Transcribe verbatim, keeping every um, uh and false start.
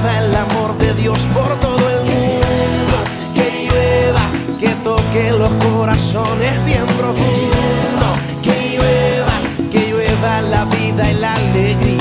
llueva el amor de Dios por todo el mundo. Que llueva, que toque los corazones bien profundo. Que llueva, que llueva la vida y la alegría.